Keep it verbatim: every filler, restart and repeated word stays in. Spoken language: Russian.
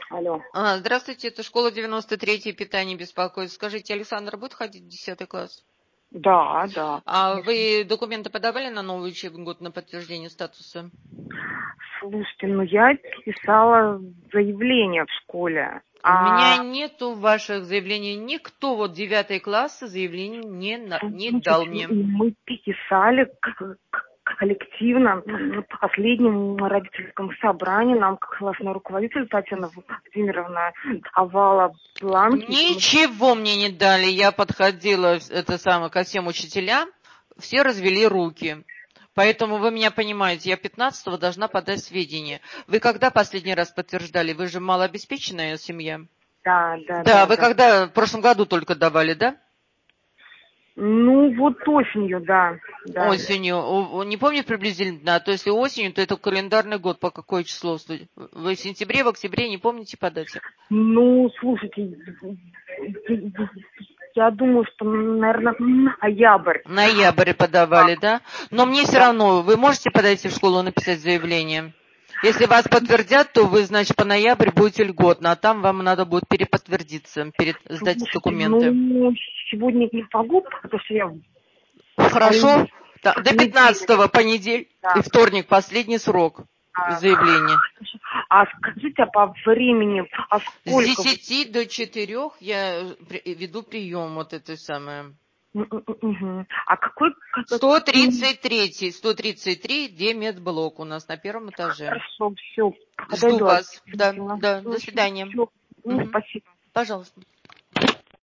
Алло. А, здравствуйте, это школа девяносто третье, питание беспокоит. Скажите, Александр будет ходить в десятый класс? Да, да, А конечно. вы документы подавали на новый учебный год на подтверждение статуса? Слушайте, ну я писала заявление в школе. У меня А нету ваших заявлений. Никто вот девятый класс заявлений не, на- не дал слушайте, мне. мы писали к- к- коллективно на последнем родительском собрании. Нам классный руководитель Татьяна Владимировна давала бланки. и мы- Ничего мне не дали. Я подходила это самое, ко всем учителям, все развели руки. Поэтому вы меня понимаете, я пятнадцатого должна подать сведения. Вы когда последний раз подтверждали? Вы же малообеспеченная семья. Да, да, Да, да, вы да. когда в прошлом году только давали, да? Ну вот осенью, да, да. Осенью. О, Не помню приблизительно, то если осенью, то это календарный год, по какое число? Вы в сентябре, в октябре не помните по дате? Ну, слушайте, я думаю, что, наверное, ноябрь. Ноябрь подавали, да? Но мне все Да. равно, вы можете подойти в школу и написать заявление? Если вас подтвердят, то вы, значит, по ноябрь будете льготно, а там вам надо будет переподтвердиться, перед, сдать Слушайте, документы. ну, сегодня не могу, потому что я в Хорошо? больнице. Да, В до понедельник, пятнадцатого понедельник и да. вторник, последний срок А, заявления. а скажите, а по времени, а С сколько вы? десяти до четырех я при- веду прием, вот это самое. Мгм. А какой сто кабинет? тридцать три, сто тридцать три, где медблок у нас на первом этаже. Хорошо, все, Жду подойду вас. Да, обязательно. да, до свидания. Все, Мгм. спасибо. Пожалуйста.